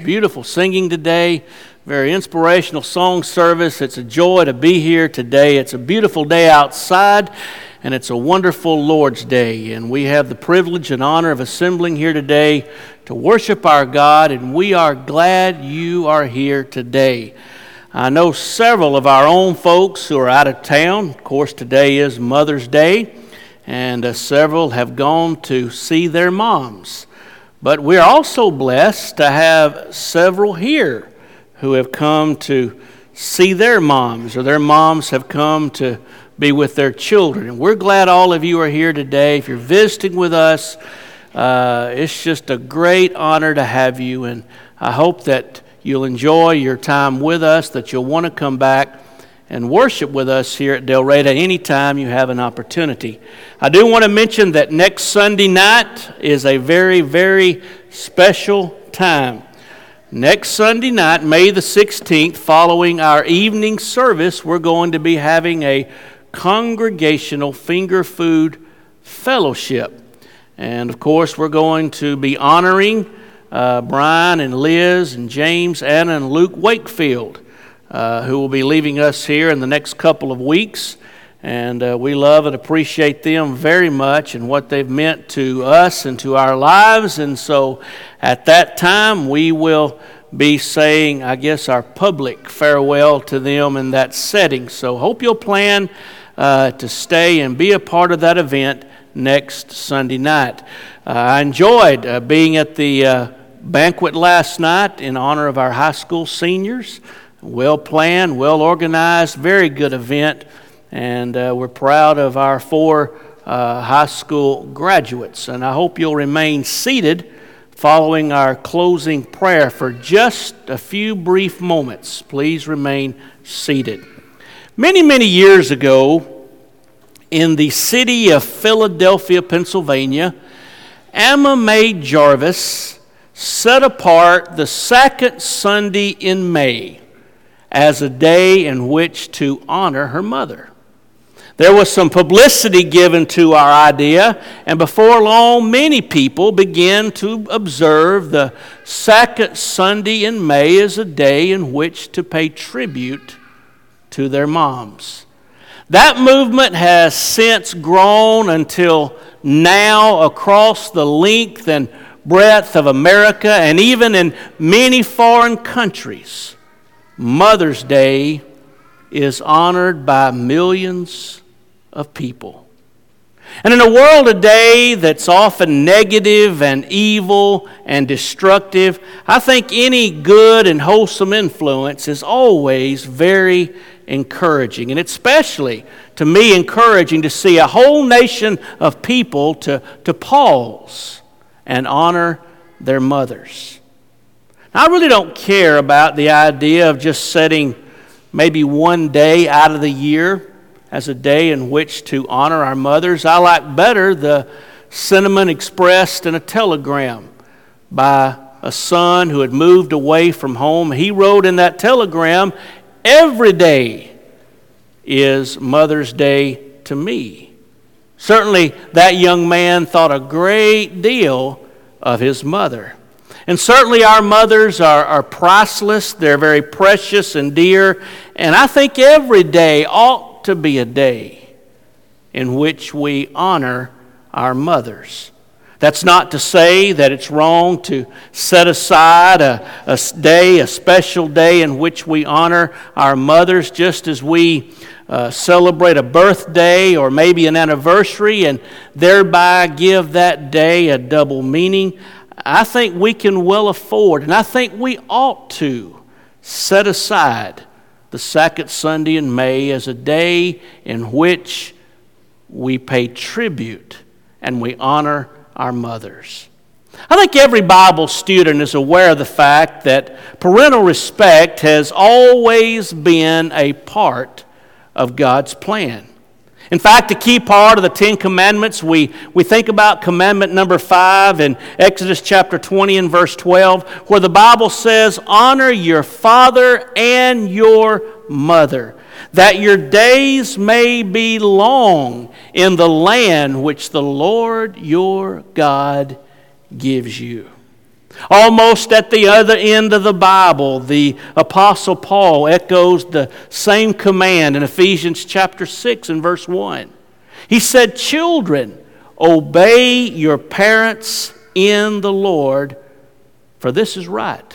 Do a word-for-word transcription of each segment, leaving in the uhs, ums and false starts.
Beautiful singing today. Very inspirational song service. It's a joy to be here today. It's a beautiful day outside, and it's a wonderful Lord's Day. And we have the privilege and honor of assembling here today to worship our God, and we are glad you are here today. I know several of our own folks who are out of town. Of course, today is Mother's Day, and uh, several have gone to see their moms. But we're also blessed to have several here who have come to see their moms, or their moms have come to be with their children. And we're glad all of you are here today. If you're visiting with us, uh, it's just a great honor to have you. And I hope that you'll enjoy your time with us, that you'll want to come back and worship with us here at Delray anytime you have an opportunity. I do want to mention that next Sunday night is a very, very special time. Next Sunday night, May the sixteenth, following our evening service, we're going to be having a congregational finger food fellowship. And of course, we're going to be honoring uh, Brian and Liz and James, Anna, and Luke Wakefield, Uh, who will be leaving us here in the next couple of weeks. And uh, we love and appreciate them very much and what they've meant to us and to our lives. And so at that time, we will be saying, I guess, our public farewell to them in that setting. So hope you'll plan uh, to stay and be a part of that event next Sunday night. Uh, I enjoyed uh, being at the uh, banquet last night in honor of our high school seniors. Well planned, well organized, very good event, and uh, we're proud of our four uh, high school graduates. And I hope you'll remain seated following our closing prayer for just a few brief moments. Please remain seated. Many, many years ago, in the city of Philadelphia, Pennsylvania, Amma Mae Jarvis set apart the second Sunday in May as a day in which to honor her mother. There was some publicity given to our idea, and before long, many people began to observe the second Sunday in May as a day in which to pay tribute to their moms. That movement has since grown until now across the length and breadth of America, and even in many foreign countries, Mother's Day is honored by millions of people. And in a world today that's often negative and evil and destructive, I think any good and wholesome influence is always very encouraging. And it's especially, to me, encouraging to see a whole nation of people to, to pause and honor their mothers. I really don't care about the idea of just setting maybe one day out of the year as a day in which to honor our mothers. I like better the sentiment expressed in a telegram by a son who had moved away from home. He wrote in that telegram, "Every day is Mother's Day to me." Certainly that young man thought a great deal of his mother. And certainly our mothers are, are priceless. They're very precious and dear. And I think every day ought to be a day in which we honor our mothers. That's not to say that it's wrong to set aside a, a day, a special day in which we honor our mothers, just as we uh, celebrate a birthday or maybe an anniversary and thereby give that day a double meaning. I think we can well afford, and I think we ought to, set aside the second Sunday in May as a day in which we pay tribute and we honor our mothers. I think every Bible student is aware of the fact that parental respect has always been a part of God's plan. In fact, a key part of the Ten Commandments, we, we think about commandment number five in Exodus chapter twenty and verse twelve, where the Bible says, "Honor your father and your mother, that your days may be long in the land which the Lord your God gives you." Almost at the other end of the Bible, the Apostle Paul echoes the same command in Ephesians chapter six and verse one. He said, "Children, obey your parents in the Lord, for this is right.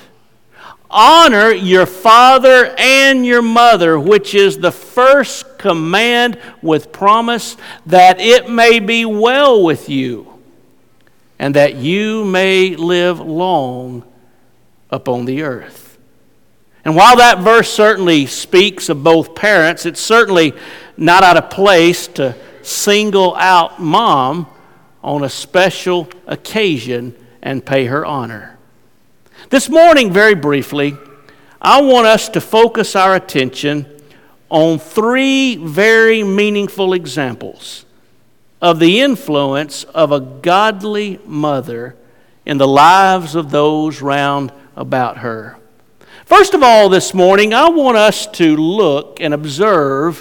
Honor your father and your mother, which is the first command with promise, that it may be well with you, and that you may live long upon the earth." And while that verse certainly speaks of both parents, it's certainly not out of place to single out mom on a special occasion and pay her honor. This morning, very briefly, I want us to focus our attention on three very meaningful examples of the influence of a godly mother in the lives of those round about her. First of all, this morning, I want us to look and observe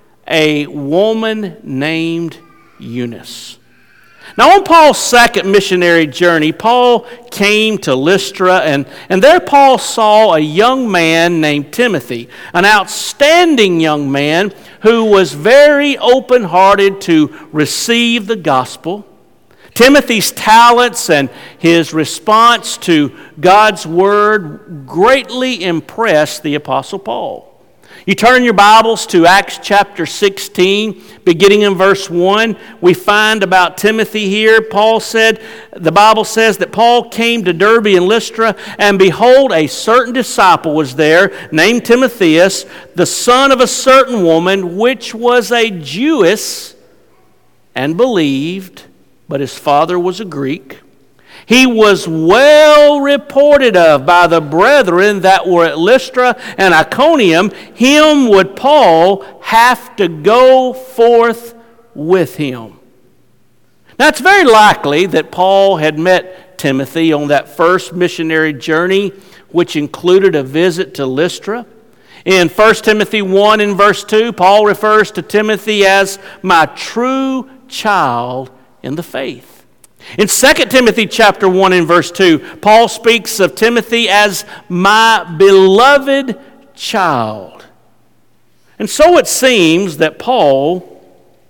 a woman named Eunice. Now, on Paul's second missionary journey, Paul came to Lystra, and, and there Paul saw a young man named Timothy, an outstanding young man who was very open-hearted to receive the gospel. Timothy's talents and his response to God's word greatly impressed the Apostle Paul. You turn your Bibles to Acts chapter sixteen, beginning in verse one. We find about Timothy here. Paul said, the Bible says that Paul came to Derbe and Lystra, and behold, a certain disciple was there, named Timotheus, the son of a certain woman, which was a Jewess, and believed, but his father was a Greek. He was well reported of by the brethren that were at Lystra and Iconium. Him would Paul have to go forth with him. Now, it's very likely that Paul had met Timothy on that first missionary journey, which included a visit to Lystra. In First Timothy one and verse two, Paul refers to Timothy as my true child in the faith. In Second Timothy chapter one and verse two, Paul speaks of Timothy as my beloved child. And so it seems that Paul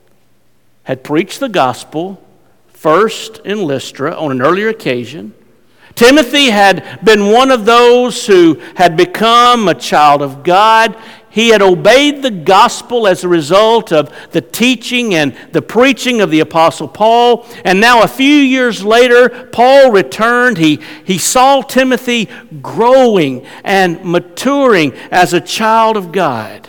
had preached the gospel first in Lystra on an earlier occasion. Timothy had been one of those who had become a child of God. He had obeyed the gospel as a result of the teaching and the preaching of the Apostle Paul. And now a few years later, Paul returned. He, he saw Timothy growing and maturing as a child of God.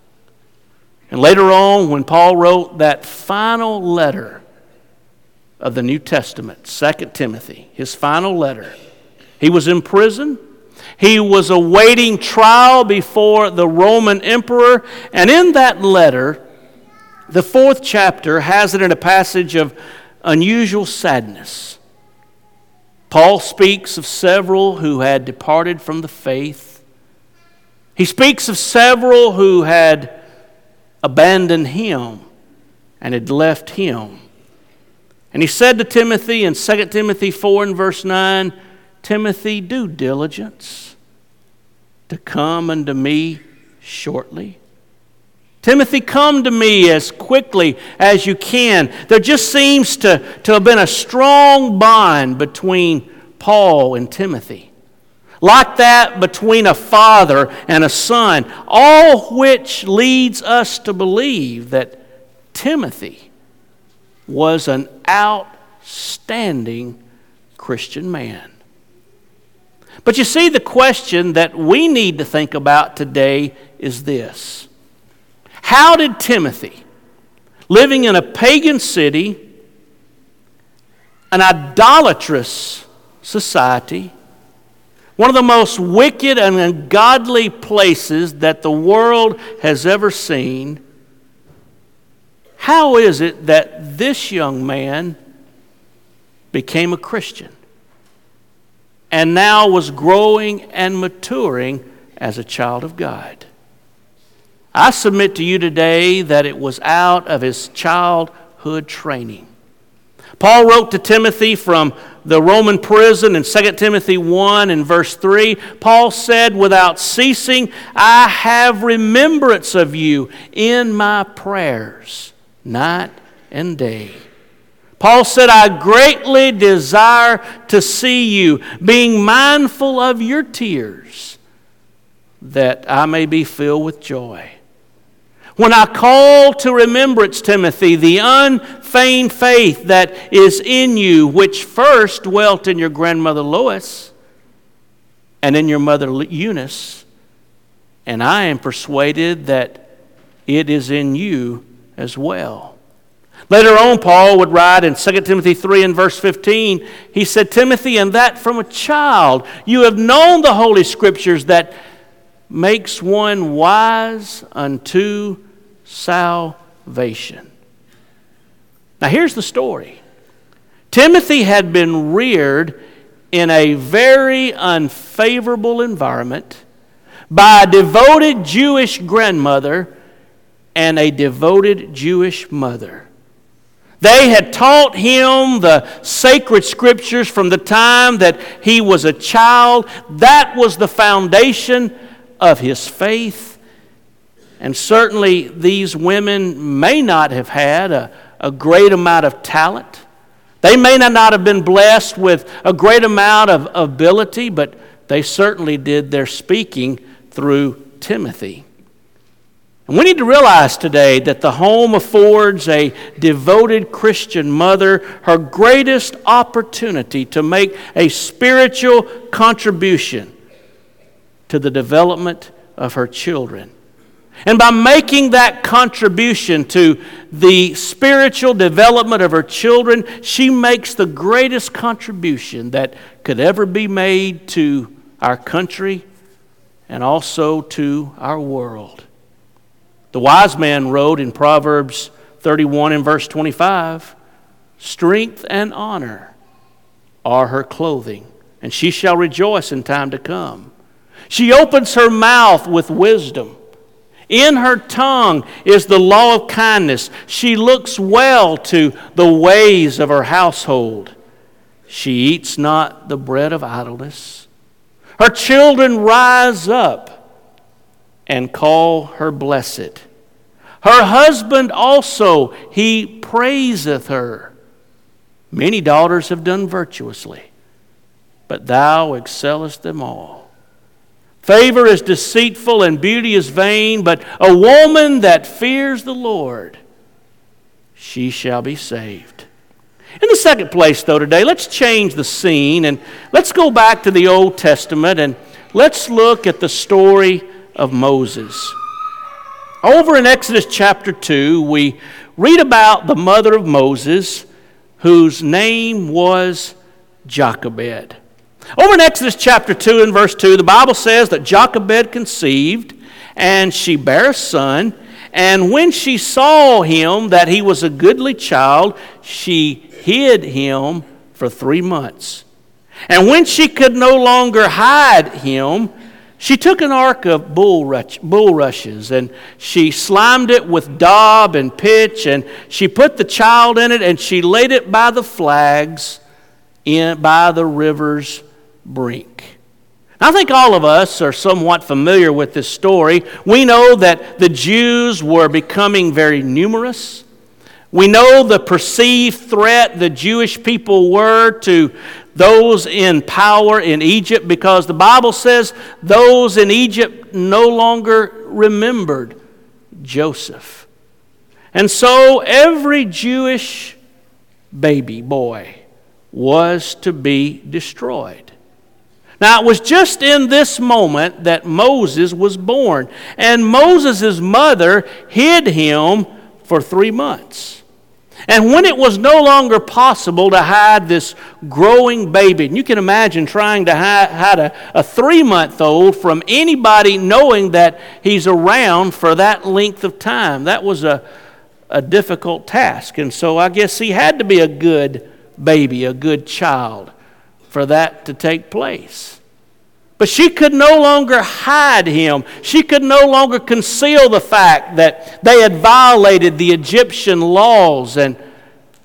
And later on, when Paul wrote that final letter of the New Testament, Second Timothy, his final letter, he was in prison. He was awaiting trial before the Roman emperor. And in that letter, the fourth chapter has it in a passage of unusual sadness. Paul speaks of several who had departed from the faith. He speaks of several who had abandoned him and had left him. And he said to Timothy in Second Timothy four and verse nine, Timothy, do diligence to come unto me shortly. Timothy, come to me as quickly as you can. There just seems to, to have been a strong bond between Paul and Timothy. Like that between a father and a son, all which leads us to believe that Timothy was an outstanding Christian man. But you see, the question that we need to think about today is this. How did Timothy, living in a pagan city, an idolatrous society, one of the most wicked and ungodly places that the world has ever seen, how is it that this young man became a Christian and now was growing and maturing as a child of God? I submit to you today that it was out of his childhood training. Paul wrote to Timothy from the Roman prison in Second Timothy one and verse three, Paul said, "Without ceasing, I have remembrance of you in my prayers, night and day." Paul said, "I greatly desire to see you, being mindful of your tears, that I may be filled with joy. When I call to remembrance, Timothy, the unfeigned faith that is in you, which first dwelt in your grandmother Lois and in your mother Eunice, and I am persuaded that it is in you as well." Later on, Paul would write in Second Timothy three and verse fifteen, he said, "Timothy, and that from a child you have known the Holy Scriptures that makes one wise unto salvation." Now here's the story. Timothy had been reared in a very unfavorable environment by a devoted Jewish grandmother and a devoted Jewish mother. They had taught him the sacred scriptures from the time that he was a child. That was the foundation of his faith. And certainly these women may not have had a, a great amount of talent. They may not have been blessed with a great amount of ability, but they certainly did their speaking through Timothy. And we need to realize today that the home affords a devoted Christian mother her greatest opportunity to make a spiritual contribution to the development of her children. And by making that contribution to the spiritual development of her children, she makes the greatest contribution that could ever be made to our country and also to our world. The wise man wrote in Proverbs thirty-one and verse twenty-five, "Strength and honor are her clothing, and she shall rejoice in time to come. She opens her mouth with wisdom. In her tongue is the law of kindness. She looks well to the ways of her household. She eats not the bread of idleness. Her children rise up and call her blessed. Her husband also, he praiseth her. Many daughters have done virtuously, but thou excellest them all. Favor is deceitful and beauty is vain, but a woman that fears the Lord, she shall be saved." In the second place, though, today, let's change the scene and let's go back to the Old Testament and let's look at the story of Moses. Over in Exodus chapter two, we read about the mother of Moses, whose name was Jochebed. Over in Exodus chapter two and verse two, the Bible says that Jochebed conceived, and she bare a son, and when she saw him that he was a goodly child, she hid him for three months. And when she could no longer hide him, she took an ark of bulrushes, and she slimed it with daub and pitch, and she put the child in it, and she laid it by the flags in by the river's brink. I think all of us are somewhat familiar with this story. We know that the Jews were becoming very numerous. We know the perceived threat the Jewish people were to those in power in Egypt, because the Bible says those in Egypt no longer remembered Joseph. And so every Jewish baby boy was to be destroyed. Now, it was just in this moment that Moses was born, and Moses' mother hid him for three months. And when it was no longer possible to hide this growing baby, and you can imagine trying to hide, hide a, a three-month-old from anybody knowing that he's around for that length of time. That was a, a difficult task. And so I guess he had to be a good baby, a good child, for that to take place. But she could no longer hide him. She could no longer conceal the fact that they had violated the Egyptian laws and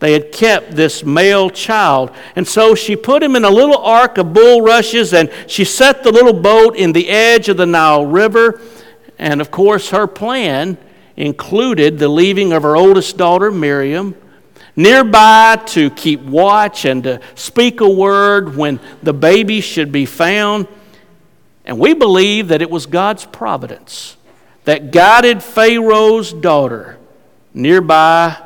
they had kept this male child. And so she put him in a little ark of bulrushes, and she set the little boat in the edge of the Nile River. And of course, her plan included the leaving of her oldest daughter, Miriam, nearby to keep watch and to speak a word when the baby should be found. And we believe that it was God's providence that guided Pharaoh's daughter nearby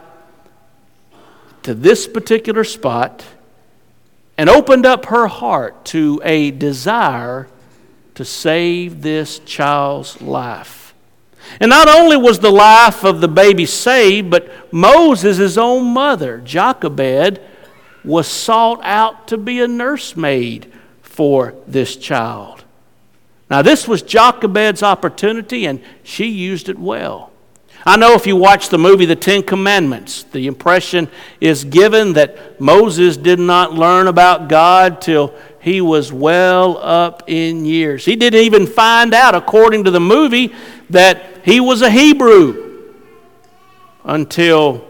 to this particular spot and opened up her heart to a desire to save this child's life. And not only was the life of the baby saved, but Moses, his own mother, Jochebed, was sought out to be a nursemaid for this child. Now, this was Jochebed's opportunity, and she used it well. I know if you watch the movie The Ten Commandments, the impression is given that Moses did not learn about God till he was well up in years. He didn't even find out, according to the movie, that he was a Hebrew until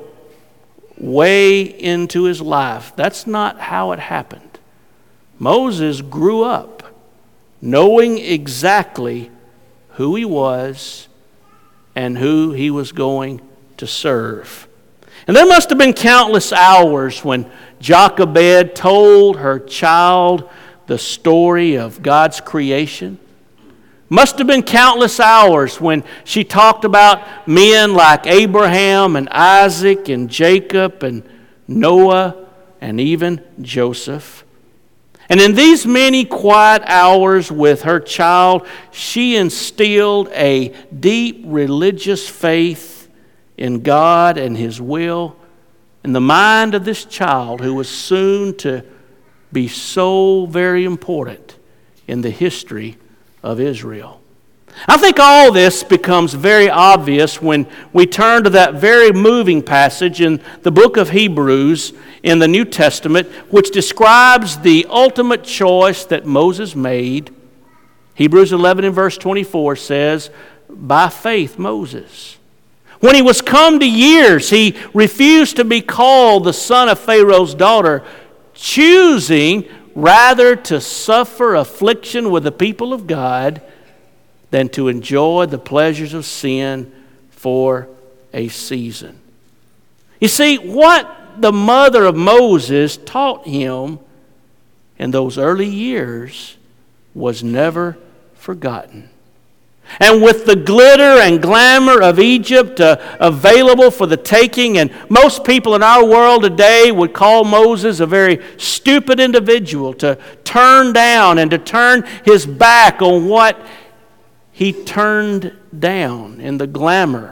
way into his life. That's not how it happened. Moses grew up knowing exactly who he was and who he was going to serve. And there must have been countless hours when Jochebed told her child the story of God's creation. Must have been countless hours when she talked about men like Abraham and Isaac and Jacob and Noah and even Joseph. And in these many quiet hours with her child, she instilled a deep religious faith in God and His will in the mind of this child who was soon to be so very important in the history of Israel. I think all this becomes very obvious when we turn to that very moving passage in the book of Hebrews in the New Testament, which describes the ultimate choice that Moses made. Hebrews eleven and verse twenty-four says, by faith Moses, when he was come to years, he refused to be called the son of Pharaoh's daughter, choosing rather to suffer affliction with the people of God than to enjoy the pleasures of sin for a season. You see, what the mother of Moses taught him in those early years was never forgotten. And with the glitter and glamour of Egypt uh, available for the taking, and most people in our world today would call Moses a very stupid individual to turn down and to turn his back on what he turned down in the glamour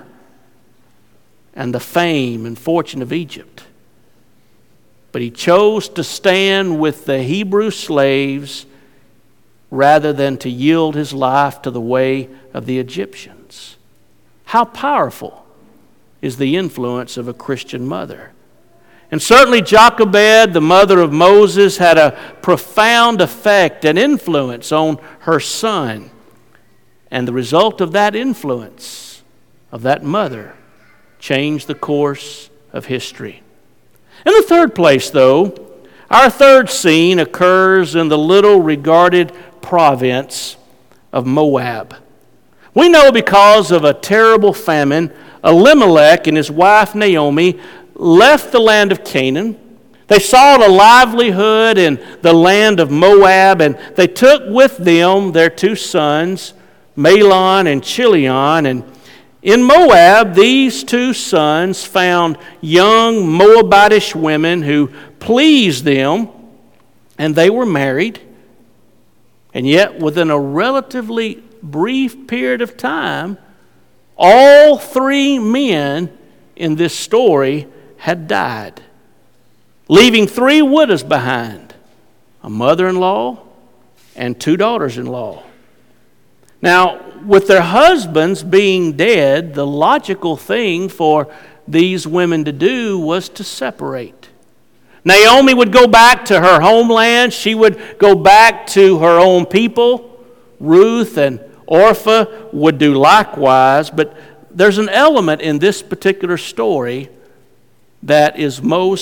and the fame and fortune of Egypt. But he chose to stand with the Hebrew slaves rather than to yield his life to the way of the Egyptians. How powerful is the influence of a Christian mother? And certainly Jochebed, the mother of Moses, had a profound effect and influence on her son. And the result of that influence, of that mother, changed the course of history. In the third place, though, our third scene occurs in the little regarded province of Moab. We know because of a terrible famine, Elimelech and his wife Naomi left the land of Canaan. They sought a livelihood in the land of Moab, and they took with them their two sons, Mahlon and Chilion. And in Moab, these two sons found young Moabitish women who pleased them, and they were married. And yet, within a relatively brief period of time, all three men in this story had died, leaving three widows behind, a mother-in-law and two daughters-in-law. Now, with their husbands being dead, the logical thing for these women to do was to separate. Naomi would go back to her homeland. She would go back to her own people. Ruth and Orpah would do likewise. But there's an element in this particular story that is most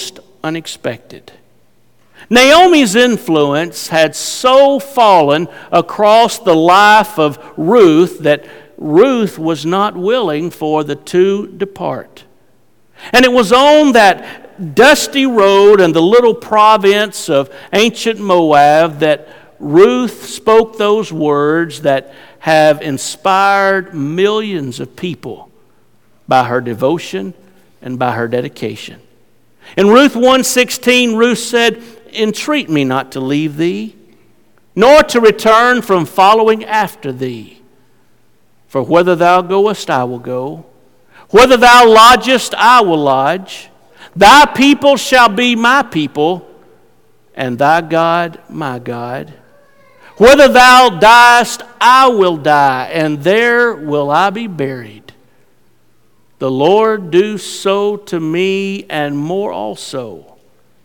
unexpected. Naomi's influence had so fallen across the life of Ruth that Ruth was not willing for the two to depart. And it was on that dusty road in the little province of ancient Moab that Ruth spoke those words that have inspired millions of people by her devotion and by her dedication. In Ruth one sixteen, Ruth said, "Entreat me not to leave thee, nor to return from following after thee. For whither thou goest, I will go. Whither thou lodgest, I will lodge. Thy people shall be my people, and thy God my God. Whither thou diest, I will die, and there will I be buried. The Lord do so to me, and more also,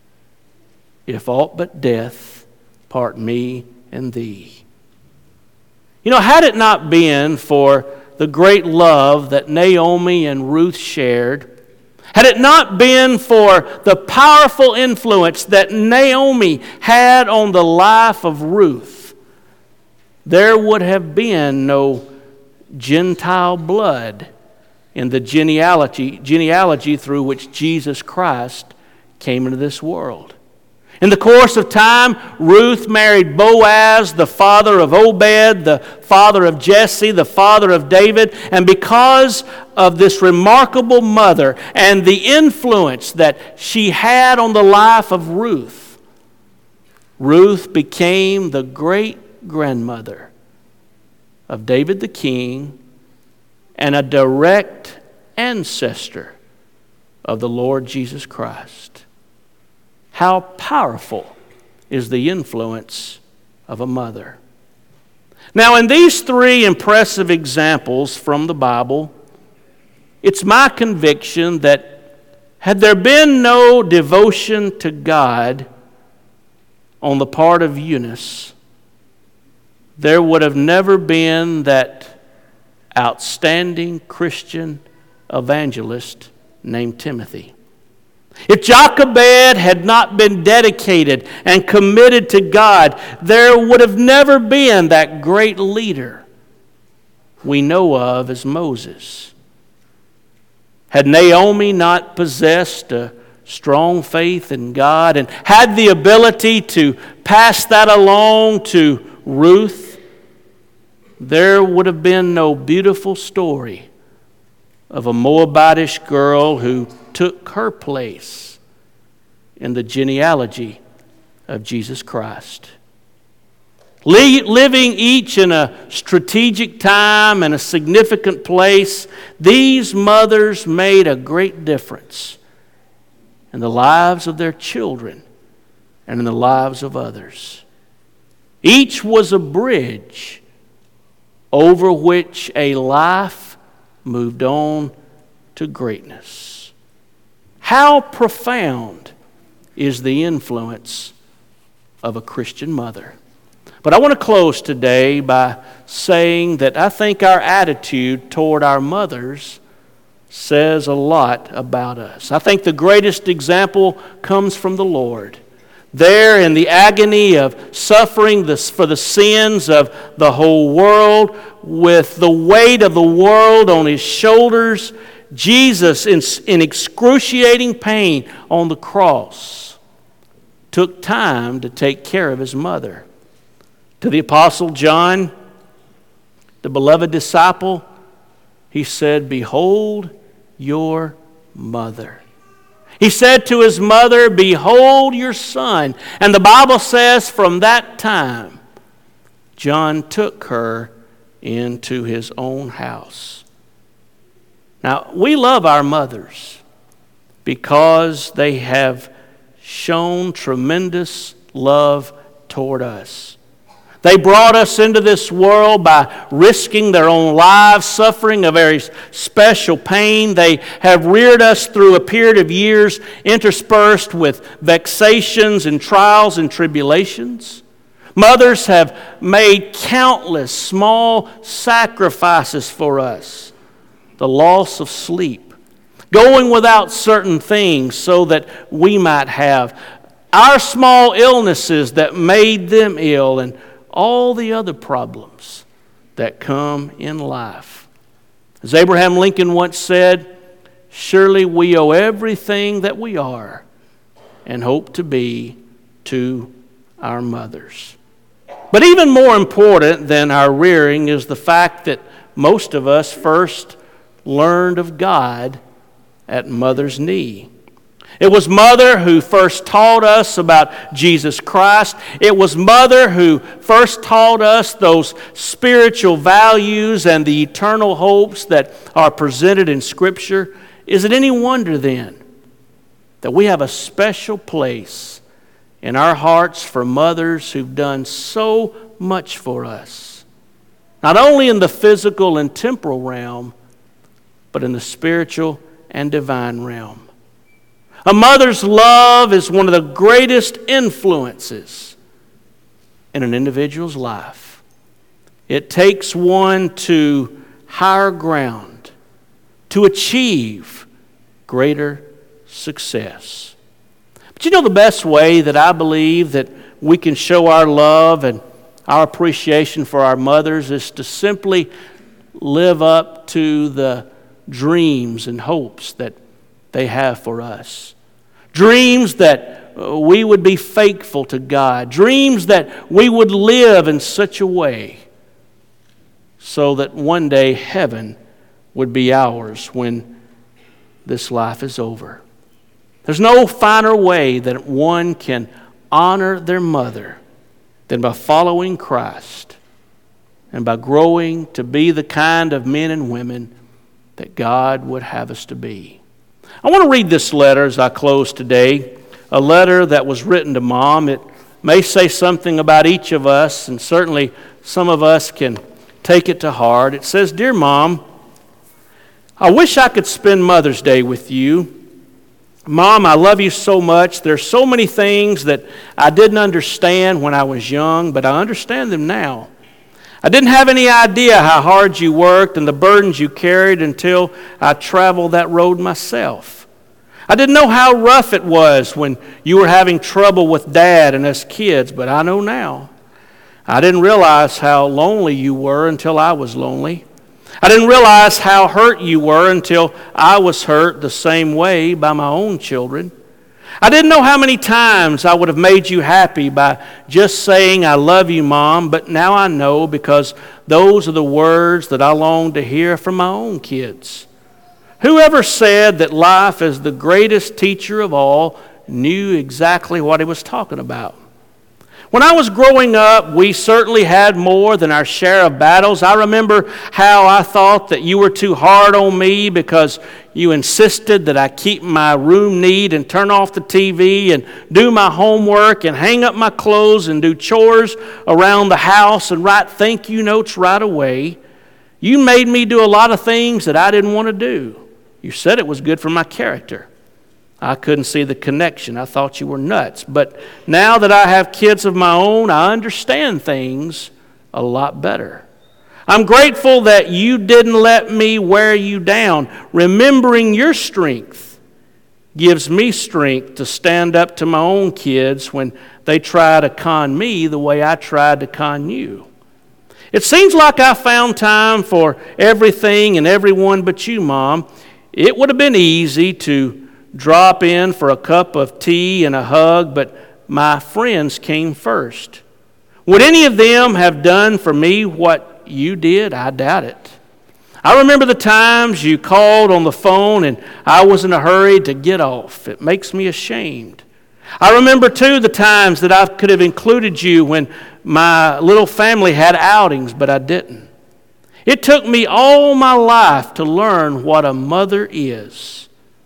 if aught but death part me and thee." You know, had it not been for the great love that Naomi and Ruth shared, had it not been for the powerful influence that Naomi had on the life of Ruth, there would have been no Gentile blood in the genealogy, genealogy through which Jesus Christ came into this world. In the course of time, Ruth married Boaz, the father of Obed, the father of Jesse, the father of David. And because of this remarkable mother and the influence that she had on the life of Ruth, Ruth became the great-grandmother of David the king and a direct ancestor of the Lord Jesus Christ. How powerful is the influence of a mother. Now, in these three impressive examples from the Bible, it's my conviction that had there been no devotion to God on the part of Eunice, there would have never been that outstanding Christian evangelist named Timothy. If Jochebed had not been dedicated and committed to God, there would have never been that great leader we know of as Moses. Had Naomi not possessed a strong faith in God and had the ability to pass that along to Ruth, there would have been no beautiful story of a Moabitish girl who took her place in the genealogy of Jesus Christ. Living each in a strategic time and a significant place, these mothers made a great difference in the lives of their children and in the lives of others. Each was a bridge over which a life moved on to greatness. How profound is the influence of a Christian mother? But I want to close today by saying that I think our attitude toward our mothers says a lot about us. I think the greatest example comes from the Lord. There in the agony of suffering for the sins of the whole world, with the weight of the world on his shoulders, Jesus, in, in excruciating pain on the cross, took time to take care of his mother. To the Apostle John, the beloved disciple, he said, "Behold your mother." He said to his mother, "Behold your son." And the Bible says from that time, John took her into his own house. Now, we love our mothers because they have shown tremendous love toward us. They brought us into this world by risking their own lives, suffering a very special pain. They have reared us through a period of years interspersed with vexations and trials and tribulations. Mothers have made countless small sacrifices for us. The loss of sleep, going without certain things so that we might have, our small illnesses that made them ill, and all the other problems that come in life. As Abraham Lincoln once said, surely we owe everything that we are and hope to be to our mothers. But even more important than our rearing is the fact that most of us first learned of God at mother's knee. It was mother who first taught us about Jesus Christ. It was mother who first taught us those spiritual values and the eternal hopes that are presented in Scripture. Is it any wonder then that we have a special place in our hearts for mothers who've done so much for us? Not only in the physical and temporal realm, but in the spiritual and divine realm. A mother's love is one of the greatest influences in an individual's life. It takes one to higher ground, to achieve greater success. But you know the best way that I believe that we can show our love and our appreciation for our mothers is to simply live up to the dreams and hopes that they have for us. Dreams that we would be faithful to God. Dreams that we would live in such a way so that one day heaven would be ours when this life is over. There's no finer way that one can honor their mother than by following Christ and by growing to be the kind of men and women that God would have us to be. I want to read this letter as I close today, a letter that was written to Mom. It may say something about each of us, and certainly some of us can take it to heart. It says, Dear Mom, I wish I could spend Mother's Day with you. Mom, I love you so much. There's so many things that I didn't understand when I was young, but I understand them now. I didn't have any idea how hard you worked and the burdens you carried until I traveled that road myself. I didn't know how rough it was when you were having trouble with Dad and us kids, but I know now. I didn't realize how lonely you were until I was lonely. I didn't realize how hurt you were until I was hurt the same way by my own children. I didn't know how many times I would have made you happy by just saying, I love you, Mom, but now I know because those are the words that I long to hear from my own kids. Whoever said that life is the greatest teacher of all knew exactly what he was talking about. When I was growing up, we certainly had more than our share of battles. I remember how I thought that you were too hard on me because you insisted that I keep my room neat and turn off the T V and do my homework and hang up my clothes and do chores around the house and write thank you notes right away. You made me do a lot of things that I didn't want to do. You said it was good for my character. I couldn't see the connection. I thought you were nuts. But now that I have kids of my own, I understand things a lot better. I'm grateful that you didn't let me wear you down. Remembering your strength gives me strength to stand up to my own kids when they try to con me the way I tried to con you. It seems like I found time for everything and everyone but you, Mom. It would have been easy to drop in for a cup of tea and a hug, but my friends came first. Would any of them have done for me what you did? I doubt it. I remember the times you called on the phone and I was in a hurry to get off. It makes me ashamed. I remember, too, the times that I could have included you when my little family had outings, but I didn't. It took me all my life to learn what a mother is.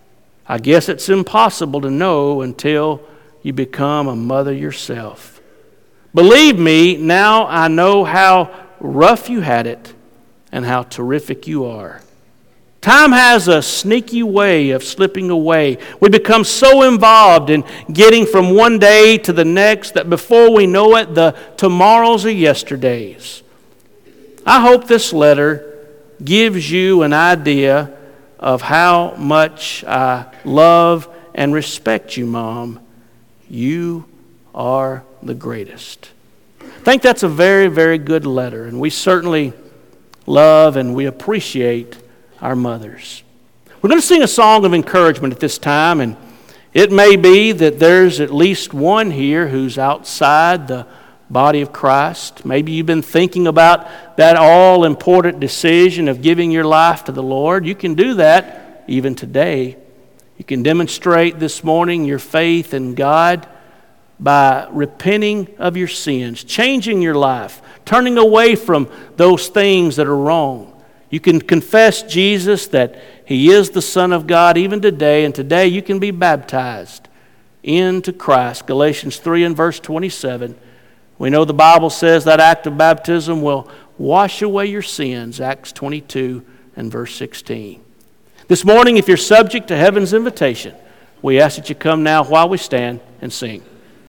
I guess it's impossible to know until you become a mother yourself. Believe me, now I know how rough you had it and how terrific you are. Time has a sneaky way of slipping away. We become so involved in getting from one day to the next that before we know it, the tomorrows are yesterdays. I hope this letter gives you an idea of how much I love and respect you, Mom. You are the greatest. I think that's a very, very good letter, and we certainly love and we appreciate our mothers. We're going to sing a song of encouragement at this time, and it may be that there's at least one here who's outside the body of Christ. Maybe you've been thinking about that all-important decision of giving your life to the Lord. You can do that even today. You can demonstrate this morning your faith in God by repenting of your sins, changing your life, turning away from those things that are wrong. You can confess Jesus, that He is the Son of God even today, and today you can be baptized into Christ. Galatians three and verse twenty-seven. We know the Bible says that act of baptism will wash away your sins, Acts twenty-two and verse sixteen. This morning, if you're subject to heaven's invitation, we ask that you come now while we stand and sing.